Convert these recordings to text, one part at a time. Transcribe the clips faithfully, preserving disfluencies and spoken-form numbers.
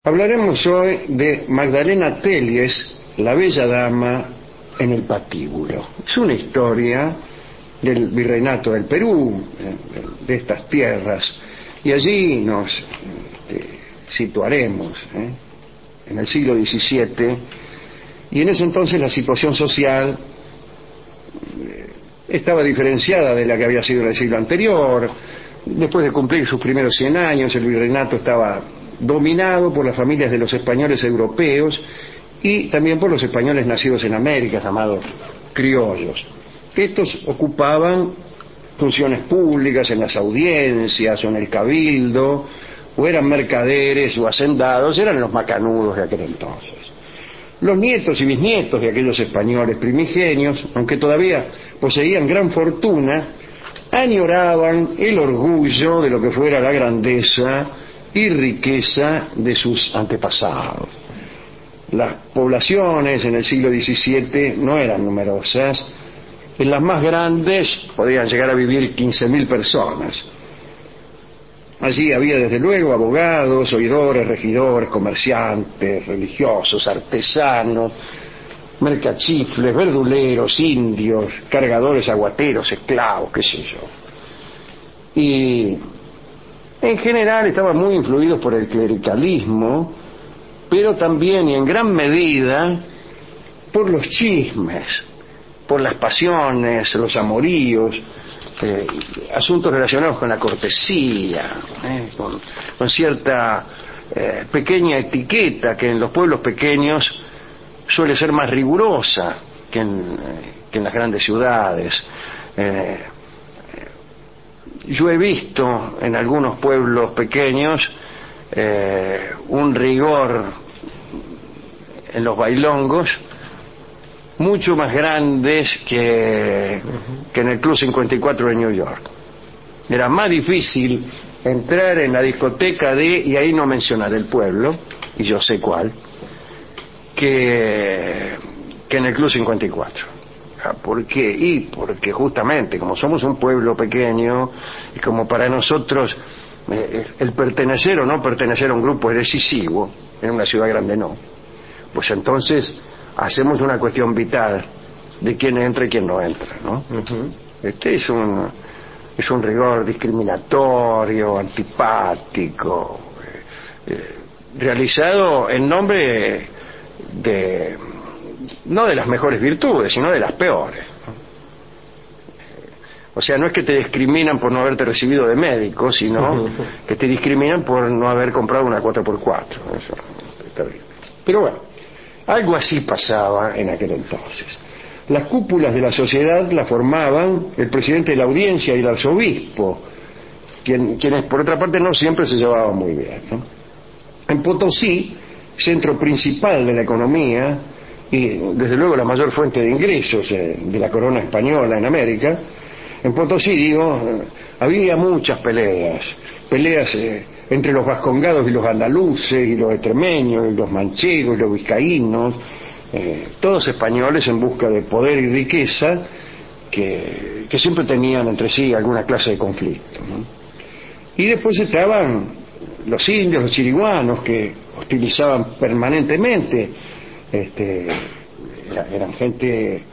Hablaremos hoy de Magdalena Telles, la bella dama en el patíbulo. Es una historia del virreinato del Perú, de estas tierras, y allí nos eh, situaremos ¿eh? en el siglo diecisiete, y en ese entonces la situación social eh, estaba diferenciada de la que había sido en el siglo anterior. Después de cumplir sus primeros cien años, el virreinato estaba dominado por las familias de los españoles europeos y también por los españoles nacidos en América, llamados criollos. Estos ocupaban funciones públicas en las audiencias o en el cabildo, o eran mercaderes o hacendados, eran los macanudos de aquel entonces. Los nietos y bisnietos de aquellos españoles primigenios, aunque todavía poseían gran fortuna, añoraban el orgullo de lo que fuera la grandeza y riqueza de sus antepasados. Las poblaciones en el siglo diecisiete no eran numerosas. En las más grandes podían llegar a vivir quince mil personas. Allí había desde luego abogados, oidores, regidores, comerciantes, religiosos, artesanos, mercachifles, verduleros, indios, cargadores, aguateros, esclavos, qué sé yo. Y en general estaban muy influidos por el clericalismo, pero también y en gran medida por los chismes, por las pasiones, los amoríos, eh, asuntos relacionados con la cortesía, eh, con, con cierta eh, pequeña etiqueta que en los pueblos pequeños suele ser más rigurosa que en, eh, que en las grandes ciudades. Eh, yo he visto en algunos pueblos pequeños eh, un rigor en los bailongos mucho más grandes que, que en el Club cincuenta y cuatro de New York. Era más difícil entrar en la discoteca de, y ahí no mencionar el pueblo, y yo sé cuál, que, que en el Club cincuenta y cuatro. ¿Por qué? Y porque justamente como somos un pueblo pequeño y como para nosotros eh, el pertenecer o no pertenecer a un grupo es decisivo, en una ciudad grande no, pues entonces hacemos una cuestión vital de quién entra y quién no entra, ¿no? Uh-huh. Este es un es un rigor discriminatorio, antipático, eh, eh, realizado en nombre de no de las mejores virtudes, sino de las peores. O sea, no es que te discriminan por no haberte recibido de médico, sino que te discriminan por no haber comprado una cuatro por cuatro. Eso es terrible. Pero bueno, algo así pasaba en aquel entonces. Las cúpulas de la sociedad las formaban el presidente de la audiencia y el arzobispo, quien, quienes por otra parte no siempre se llevaban muy bien, ¿no? En Potosí, centro principal de la economía y desde luego la mayor fuente de ingresos eh, de la corona española en América, en Potosí, digo, eh, había muchas peleas, peleas eh, entre los vascongados y los andaluces, y los extremeños, y los manchegos, y los vizcaínos, eh, todos españoles en busca de poder y riqueza, que, que siempre tenían entre sí alguna clase de conflicto, ¿no? Y después estaban los indios, los chiriguanos, que hostilizaban permanentemente. Este, eran gente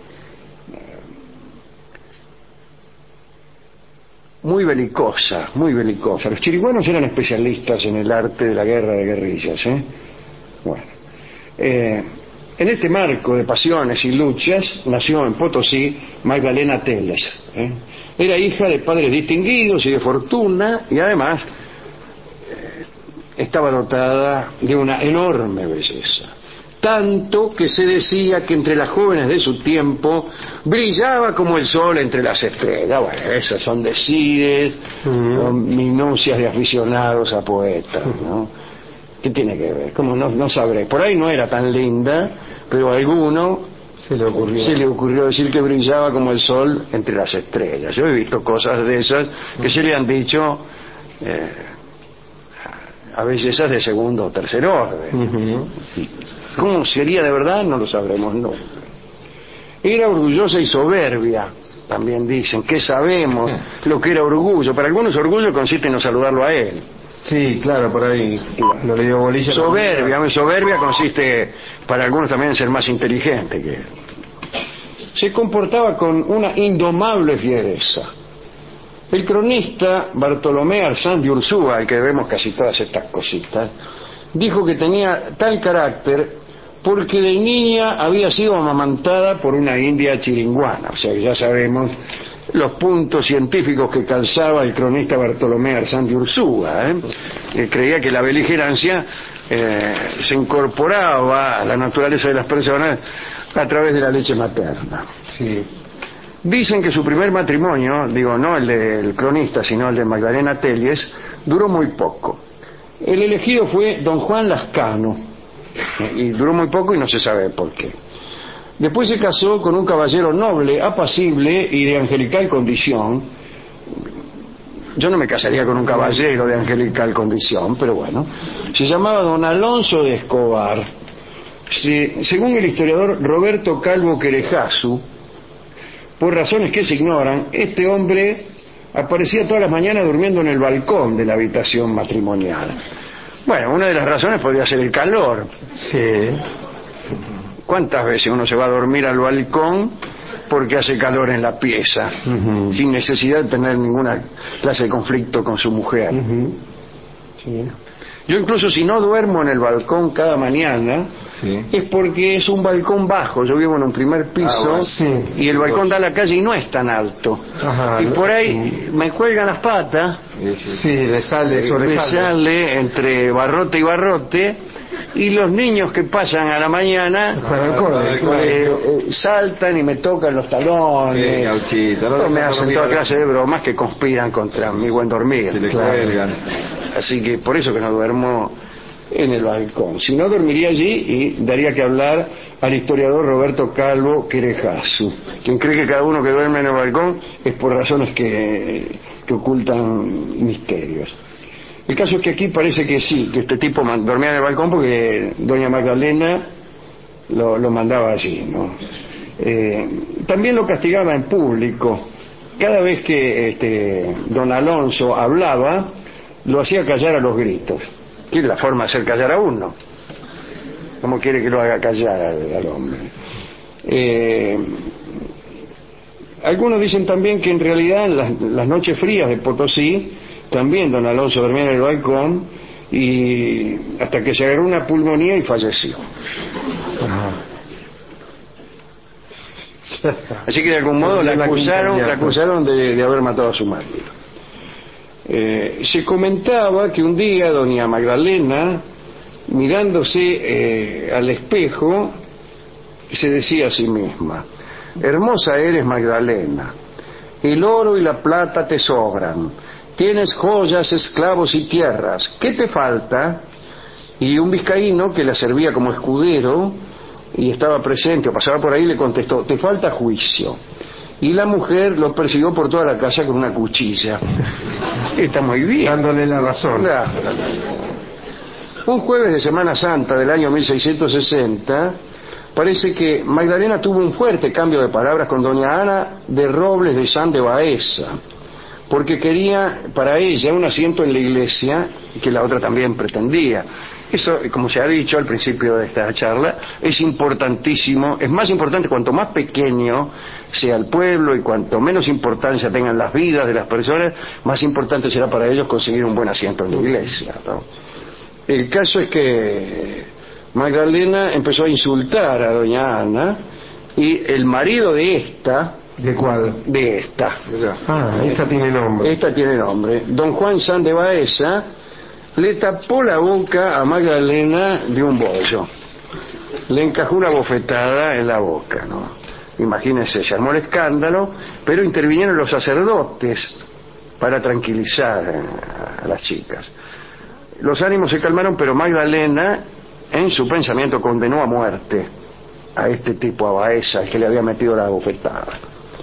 muy belicosa, muy belicosa. Los chiriguanos eran especialistas en el arte de la guerra de guerrillas, ¿eh? Bueno, eh, en este marco de pasiones y luchas nació en Potosí Magdalena Telles, ¿eh? Era hija de padres distinguidos y de fortuna, y además eh, estaba dotada de una enorme belleza. Tanto que se decía que entre las jóvenes de su tiempo brillaba como el sol entre las estrellas. Bueno, esas son decires, uh-huh. son minucias de aficionados a poetas, ¿no? ¿Qué tiene que ver? Como no, no sabré. Por ahí no era tan linda, pero a alguno se le ocurrió. se le ocurrió decir que brillaba como el sol entre las estrellas. Yo he visto cosas de esas que uh-huh. se le han dicho eh, a bellezas de segundo o tercer orden. Uh-huh. ¿Cómo sería de verdad? No lo sabremos nunca. Era orgullosa y soberbia, también dicen. ¿Qué sabemos lo que era orgullo? Para algunos orgullo consiste en no saludarlo a él. Sí, claro, por ahí. No le dio bolilla. Soberbia, soberbia consiste para algunos también en ser más inteligente que él. Se comportaba con una indomable fiereza. El cronista Bartolomé Arzán de Ursúa, al que vemos casi todas estas cositas, dijo que tenía tal carácter porque de niña había sido amamantada por una india chiringuana. O sea que ya sabemos los puntos científicos que calzaba el cronista Bartolomé Arzán de Ursúa, ¿eh? Que creía que la beligerancia eh, se incorporaba a la naturaleza de las personas a través de la leche materna. Sí. Dicen que su primer matrimonio, digo, no el del cronista, sino el de Magdalena Telles, duró muy poco. El elegido fue don Juan Lascano, y duró muy poco y no se sabe por qué. Después se casó con un caballero noble, apacible y de angelical condición. Yo no me casaría con un caballero de angelical condición, pero bueno. Se llamaba don Alonso de Escobar. Se, según el historiador Roberto Calvo Querejasu, por razones que se ignoran, este hombre aparecía todas las mañanas durmiendo en el balcón de la habitación matrimonial. Bueno, una de las razones podría ser el calor. Sí. ¿Cuántas veces uno se va a dormir al balcón porque hace calor en la pieza, uh-huh, sin necesidad de tener ninguna clase de conflicto con su mujer? Uh-huh. Sí. Yo incluso si no duermo en el balcón cada mañana, sí, es porque es un balcón bajo. Yo vivo en un primer piso, ah, bueno, sí, y el balcón da a la calle y no es tan alto. Ajá, y por ahí sí, me cuelgan las patas. Sí, le sale, sobresale. Le sale entre barrote y barrote. Y los niños que pasan a la mañana eh, eh, saltan y me tocan los talones, sí, gauchito, no me hacen toda clase de bromas que conspiran contra mi buen dormir. Se le cuelgan. Así que por eso que no duermo en el balcón. Si no, dormiría allí y daría que hablar al historiador Roberto Calvo Querejasu, quien cree que cada uno que duerme en el balcón es por razones que, que ocultan misterios. El caso es que aquí parece que sí, que este tipo dormía en el balcón porque doña Magdalena lo, lo mandaba allí, ¿no? Eh, también lo castigaba en público. Cada vez que este, don Alonso hablaba, lo hacía callar a los gritos. Que es la forma de hacer callar a uno. ¿Cómo quiere que lo haga callar al, al hombre? Eh, algunos dicen también que en realidad en las, las noches frías de Potosí también don Alonso dormía en el balcón y hasta que se agarró una pulmonía y falleció. Ajá. Así que de algún modo la acusaron, la acusaron de, de haber matado a su marido. Eh, se comentaba que un día doña Magdalena, mirándose eh, al espejo, se decía a sí misma: hermosa eres, Magdalena, el oro y la plata te sobran, tienes joyas, esclavos y tierras, ¿qué te falta? Y un vizcaíno que la servía como escudero y estaba presente o pasaba por ahí le contestó: te falta juicio. Y la mujer lo persiguió por toda la casa con una cuchilla. Está muy bien, dándole la razón. Claro. Un jueves de Semana Santa del año mil seiscientos sesenta, parece que Magdalena tuvo un fuerte cambio de palabras con doña Ana de Robles de San de Baeza, porque quería para ella un asiento en la iglesia que la otra también pretendía. Eso, como se ha dicho al principio de esta charla, es importantísimo, es más importante cuanto más pequeño sea el pueblo y cuanto menos importancia tengan las vidas de las personas, más importante será para ellos conseguir un buen asiento en la iglesia, ¿no? El caso es que Magdalena empezó a insultar a doña Ana y el marido de esta... ¿De cuál? De esta. Ah, esta tiene nombre. Esta tiene nombre. Don Juan San de Baeza le tapó la boca a Magdalena de un bollo. Le encajó una bofetada en la boca, ¿no? Imagínense, se armó el escándalo, pero intervinieron los sacerdotes para tranquilizar a las chicas. Los ánimos se calmaron, pero Magdalena, en su pensamiento, condenó a muerte a este tipo, a Baeza, el que le había metido la bofetada.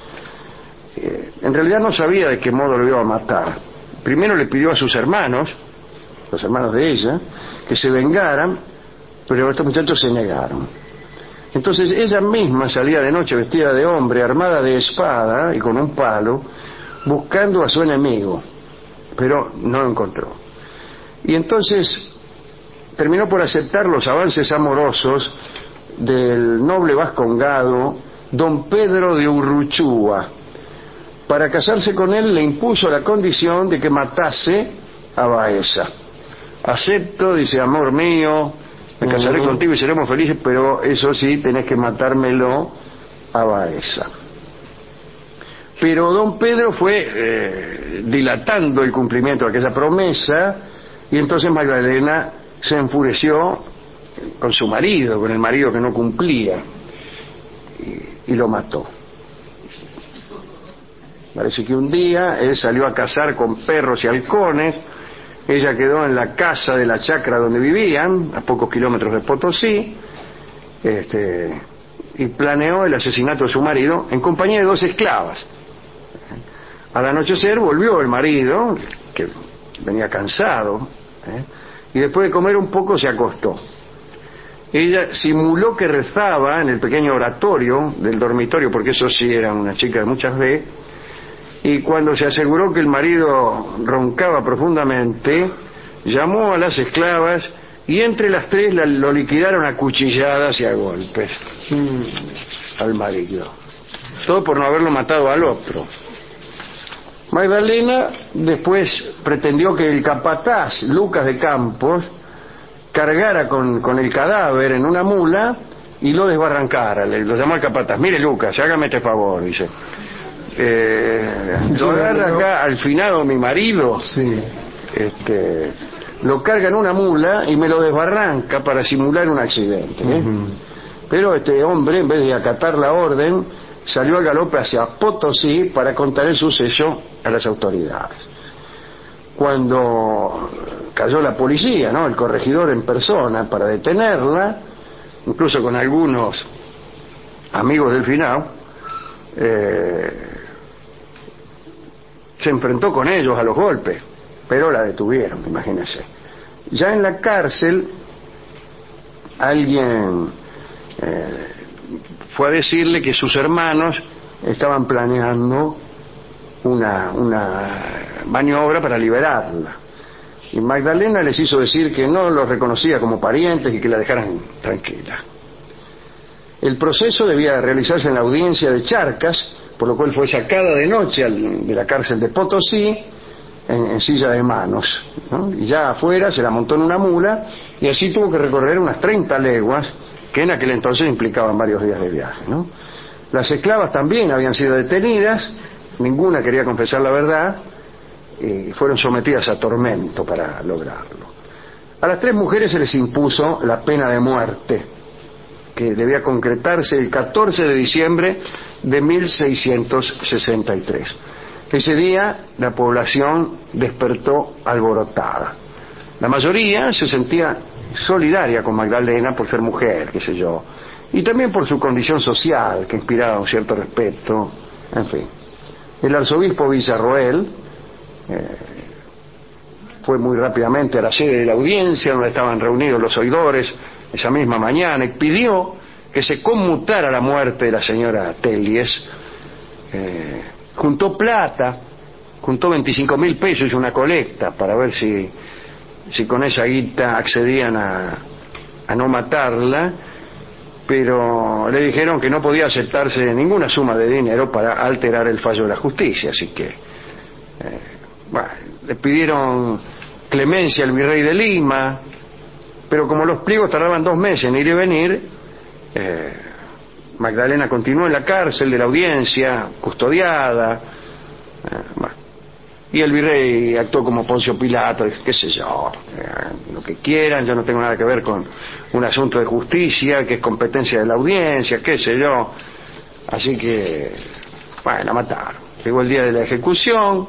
Eh, en realidad no sabía de qué modo lo iba a matar. Primero le pidió a sus hermanos, los hermanos de ella, que se vengaran, pero estos muchachos se negaron. Entonces ella misma salía de noche vestida de hombre, armada de espada y con un palo, buscando a su enemigo, pero no lo encontró. Y entonces terminó por aceptar los avances amorosos del noble vascongado don Pedro de Urruchúa. Para casarse con él le impuso la condición de que matase a Baeza. Acepto, dice, amor mío, me casaré uh-huh. contigo y seremos felices, pero eso sí, tenés que matármelo a Baeza. Pero don Pedro fue eh, dilatando el cumplimiento de aquella promesa, y entonces Magdalena se enfureció con su marido, con el marido que no cumplía, y, y lo mató. Parece que un día él salió a cazar con perros y halcones, ella quedó en la casa de la chacra donde vivían, a pocos kilómetros de Potosí, este, y planeó el asesinato de su marido en compañía de dos esclavas. Al anochecer volvió el marido, que venía cansado, ¿eh? y después de comer un poco se acostó. Ella simuló que rezaba en el pequeño oratorio del dormitorio, porque eso sí era una chica de muchas veces, y cuando se aseguró que el marido roncaba profundamente, llamó a las esclavas y entre las tres la, lo liquidaron a cuchilladas y a golpes mm, al marido. Todo por no haberlo matado al otro. Magdalena después pretendió que el capataz Lucas de Campos cargara con, con el cadáver en una mula y lo desbarrancara. Le, lo llamó al capataz: mire Lucas, hágame este favor, dice. Eh, lo agarra acá al finado mi marido, sí. este, lo carga en una mula y me lo desbarranca para simular un accidente, ¿eh? Uh-huh. Pero este hombre, en vez de acatar la orden, salió al galope hacia Potosí para contar el suceso a las autoridades. Cuando cayó la policía, ¿no?, el corregidor en persona para detenerla, incluso con algunos amigos del finado, eh, se enfrentó con ellos a los golpes, pero la detuvieron, imagínense. Ya en la cárcel, alguien eh, fue a decirle que sus hermanos estaban planeando una, una maniobra para liberarla. Y Magdalena les hizo decir que no los reconocía como parientes y que la dejaran tranquila. El proceso debía realizarse en la audiencia de Charcas, por lo cual fue sacada de noche al, de la cárcel de Potosí en, en silla de manos, ¿no? Y ya afuera se la montó en una mula y así tuvo que recorrer unas treinta leguas, que en aquel entonces implicaban varios días de viaje, ¿no? Las esclavas también habían sido detenidas, ninguna quería confesar la verdad y fueron sometidas a tormento para lograrlo. A las tres mujeres se les impuso la pena de muerte, que debía concretarse el catorce de diciembre de mil seiscientos sesenta y tres. Ese día la población despertó alborotada. La mayoría se sentía solidaria con Magdalena por ser mujer, qué sé yo, y también por su condición social, que inspiraba un cierto respeto, en fin. El arzobispo Villarroel eh, fue muy rápidamente a la sede de la audiencia, donde estaban reunidos los oidores, esa misma mañana, y pidió que se conmutara la muerte de la señora Telies. Eh, juntó plata, juntó veinticinco mil pesos y una colecta para ver si, si con esa guita accedían a, a no matarla, pero le dijeron que no podía aceptarse ninguna suma de dinero para alterar el fallo de la justicia, así que eh, bueno, le pidieron clemencia al virrey de Lima, pero como los pliegos tardaban dos meses en ir y venir, eh, Magdalena continuó en la cárcel de la audiencia, custodiada, eh, bueno, y el virrey actuó como Poncio Pilato, qué sé yo, eh, lo que quieran, yo no tengo nada que ver con un asunto de justicia, que es competencia de la audiencia, qué sé yo, así que, bueno, la mataron. Llegó el día de la ejecución,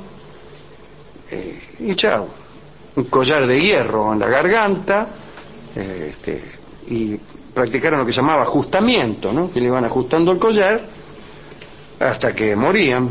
eh, y chao, un collar de hierro en la garganta, eh, este, y practicaron lo que se llamaba ajustamiento, ¿no?, que le iban ajustando el collar hasta que morían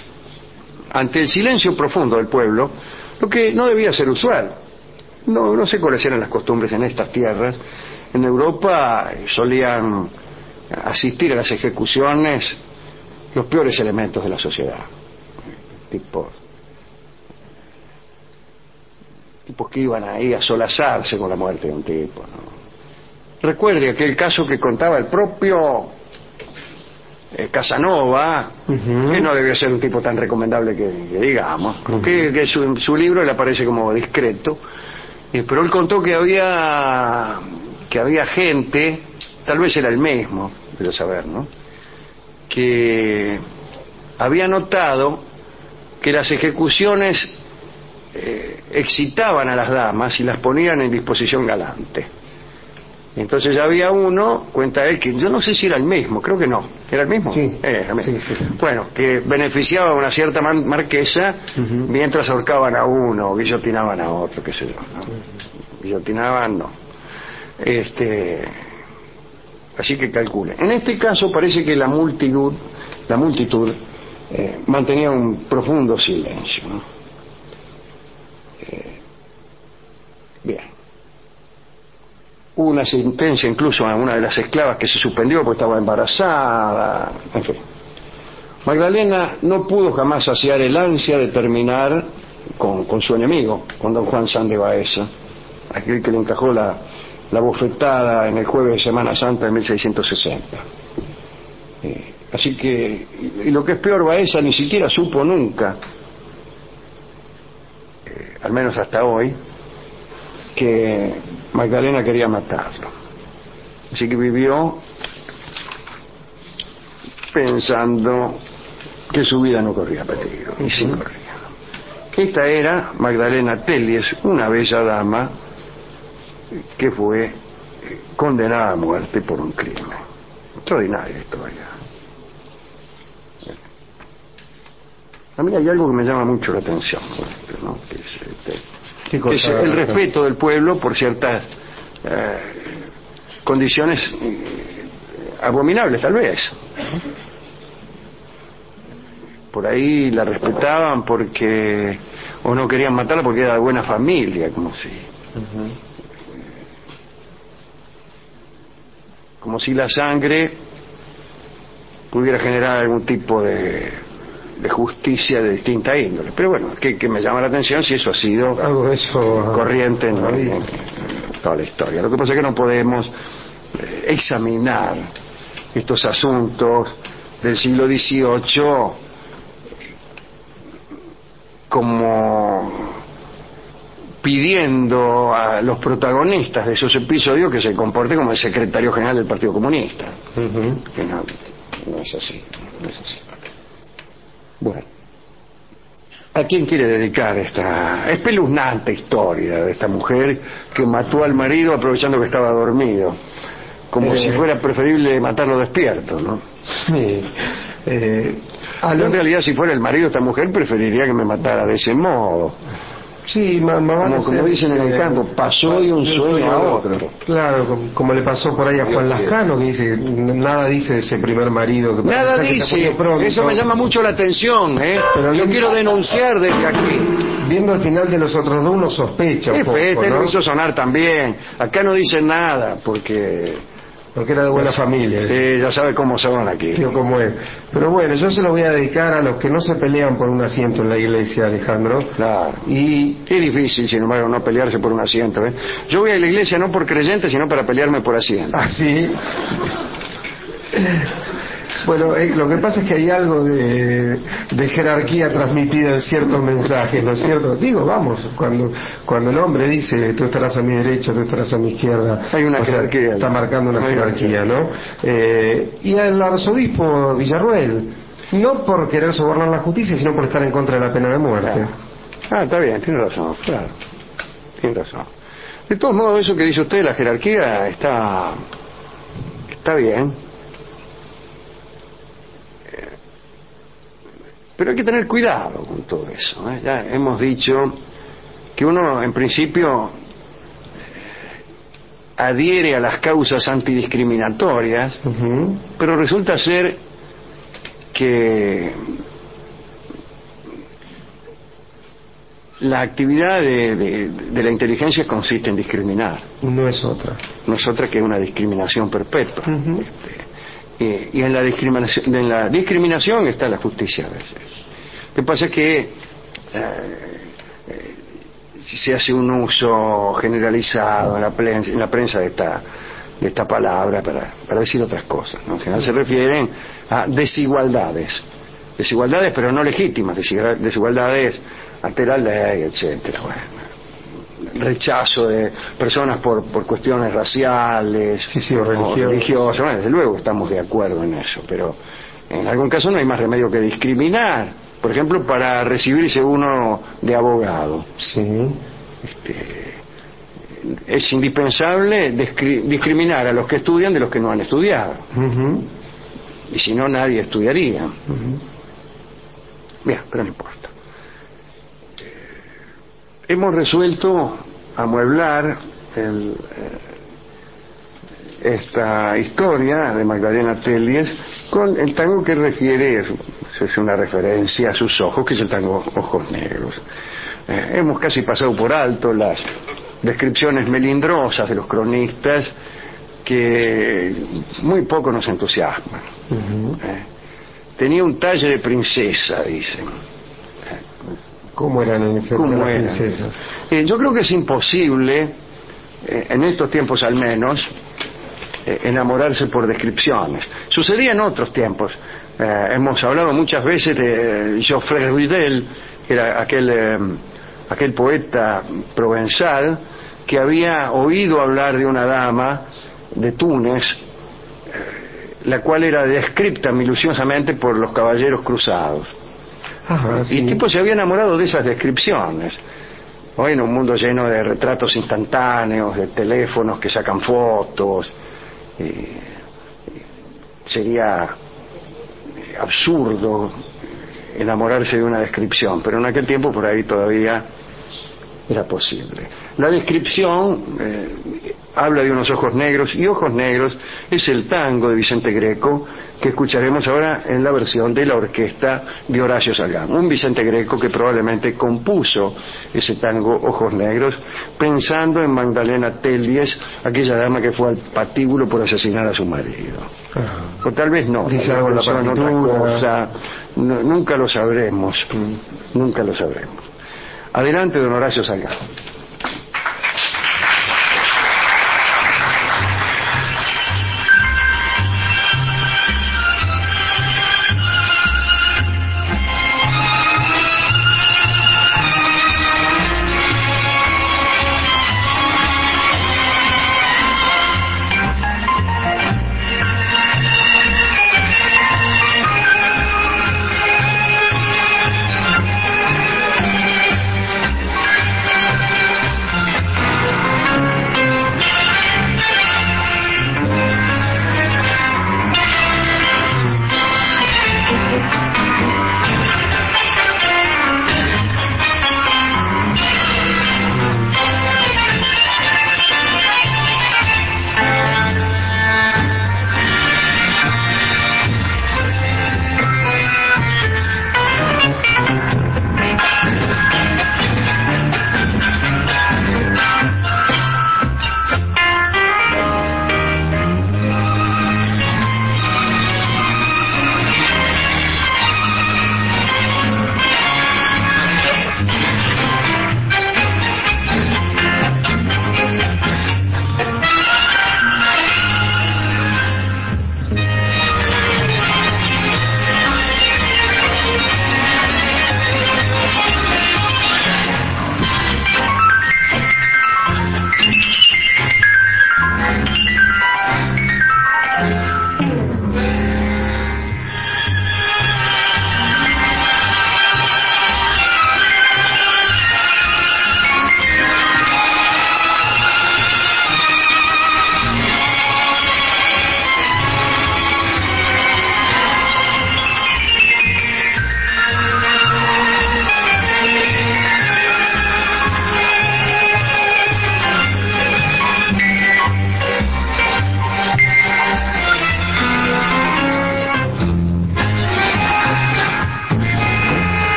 ante el silencio profundo del pueblo, lo que no debía ser usual. No, no sé cuáles eran las costumbres en estas tierras. En Europa solían asistir a las ejecuciones los peores elementos de la sociedad, tipo tipos que iban ahí a solazarse con la muerte de un tipo, ¿no? Recuerde aquel caso que contaba el propio eh, Casanova, uh-huh. que no debió ser un tipo tan recomendable que, que digamos, uh-huh. que, que su, su libro le aparece como discreto, eh, pero él contó que había que había gente, tal vez era el mismo, debo saber, ¿no?, que había notado que las ejecuciones eh, excitaban a las damas y las ponían en disposición galante. Entonces ya había uno, cuenta él, que yo no sé si era el mismo, creo que no. ¿Era el mismo? Sí. Eh, era el mismo. Sí, sí. Bueno, que beneficiaba a una cierta man- marquesa uh-huh. mientras ahorcaban a uno o guillotinaban a otro, qué sé yo, ¿no? Uh-huh. Guillotinaban, no. Este, así que calcule. En este caso parece que la multitud, la multitud eh, mantenía un profundo silencio, ¿no? Eh, bien. Hubo una sentencia incluso a una de las esclavas que se suspendió porque estaba embarazada, en fin. Magdalena no pudo jamás saciar el ansia de terminar con, con su enemigo, con don Juan San de Baeza, aquel que le encajó la, la bofetada en el jueves de Semana Santa de mil seiscientos sesenta. Eh, así que, y lo que es peor, Baeza ni siquiera supo nunca, eh, al menos hasta hoy, que Magdalena quería matarlo. Así que vivió pensando que su vida no corría peligro, y sí corría. Esta era Magdalena Telles, una bella dama que fue condenada a muerte por un crimen. Extraordinaria historia. A mí hay algo que me llama mucho la atención, ¿no?, que es, este, ¿Qué cosa? es el respeto del pueblo por ciertas eh, condiciones eh, abominables, tal vez. Por ahí la respetaban porque, o no querían matarla porque era de buena familia, como si uh-huh. como si la sangre pudiera generar algún tipo de de justicia de distinta índole. Pero bueno, que, que me llama la atención si eso ha sido algo de eso corriente en, en, en toda la historia. Lo que pasa es que no podemos eh, examinar estos asuntos del siglo dieciocho como pidiendo a los protagonistas de esos episodios que se comporten como el secretario general del Partido Comunista. Uh-huh. Que no, no es así, no es así. Bueno, ¿a quién quiere dedicar esta espeluznante historia de esta mujer que mató al marido aprovechando que estaba dormido? Como eh, si fuera preferible matarlo despierto, ¿no? Sí. Eh, a Yo en realidad, si fuera el marido de esta mujer, preferiría que me matara de ese modo. Sí, ma, ma, como, como dicen en el campo, pasó de un sueño a otro. Claro, como, como le pasó por ahí a Juan Lascano, que dice, nada dice de ese primer marido. Que nada dice, eso me llama mucho la atención, ¿eh? Pero yo quiero denunciar desde aquí. Viendo el final de los otros dos, uno sospecha un poco, este ¿no? Lo hizo sonar también. Acá no dicen nada, porque... porque era de buena familia. Sí, ya sabe cómo son aquí. Yo cómo es. Pero bueno, yo se lo voy a dedicar a los que no se pelean por un asiento en la iglesia, Alejandro. Claro. Y qué difícil, sin embargo, no pelearse por un asiento, ¿eh? Yo voy a la iglesia no por creyente, sino para pelearme por asiento. ¿Ah, sí? Bueno, eh, lo que pasa es que hay algo de, de jerarquía transmitida en ciertos mensajes, ¿no es cierto? Digo, vamos, cuando cuando el hombre dice, tú estarás a mi derecha, tú estarás a mi izquierda, hay una o jerarquía. Sea, está marcando una hay jerarquía, una ¿no? Eh, y el arzobispo Villarroel, no por querer sobornar la justicia, sino por estar en contra de la pena de muerte. Claro. Ah, está bien, tiene razón, claro, tiene razón. De todos modos, eso que dice usted, la jerarquía, está, está bien. Pero hay que tener cuidado con todo eso, ¿eh? Ya hemos dicho que uno, en principio, adhiere a las causas antidiscriminatorias, uh-huh. pero resulta ser que la actividad de, de, de la inteligencia consiste en discriminar. No es otra. No es otra que una discriminación perpetua. Uh-huh. Este, Eh, y en la discriminación en la discriminación está la justicia a veces. Lo que pasa es que eh, eh, se hace un uso generalizado en la prensa, en la prensa de esta de esta palabra para, para decir otras cosas, ¿no? En general se refieren a desigualdades, desigualdades pero no legítimas, desigualdades ante la ley, etcétera. Bueno, rechazo de personas por, por cuestiones raciales, sí, sí, o religiosas. religiosas. Bueno, desde luego estamos de acuerdo en eso, pero en algún caso no hay más remedio que discriminar. Por ejemplo, para recibirse uno de abogado. Sí. Este, es indispensable discriminar a los que estudian de los que no han estudiado. Uh-huh. Y si no, nadie estudiaría. Uh-huh. Bien, pero no importa. Hemos resuelto amueblar el, eh, esta historia de Magdalena Telies con el tango que refiere, es una referencia a sus ojos, que es el tango Ojos Negros. Eh, hemos casi pasado por alto las descripciones melindrosas de los cronistas que muy poco nos entusiasman. Uh-huh. Eh, tenía un talle de princesa, dicen. ¿Cómo eran en ese ¿Cómo las eran? princesas? Eh, yo creo que es imposible, eh, en estos tiempos al menos, eh, enamorarse por descripciones. Sucedía en otros tiempos. Eh, hemos hablado muchas veces de Geoffrey Ridel, que era aquel, eh, aquel poeta provenzal que había oído hablar de una dama de Túnez, eh, la cual era descripta minuciosamente por los caballeros cruzados. Ajá, sí. Y el tipo se había enamorado de esas descripciones. Hoy en un mundo lleno de retratos instantáneos, de teléfonos que sacan fotos, eh, sería absurdo enamorarse de una descripción, pero en aquel tiempo por ahí todavía era posible. La descripción eh, habla de unos ojos negros, y Ojos Negros es el tango de Vicente Greco que escucharemos ahora en la versión de la orquesta de Horacio Salgán. Un Vicente Greco que probablemente compuso ese tango Ojos Negros pensando en Magdalena Telies, aquella dama que fue al patíbulo por asesinar a su marido. Uh-huh. O tal vez no, dice algo en la partitura, cosa, no, nunca lo sabremos, mm. nunca lo sabremos. Adelante, don Horacio Salgán.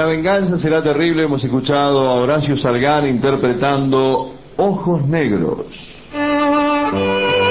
la venganza será terrible. Hemos escuchado a Horacio Salgán interpretando Ojos Negros.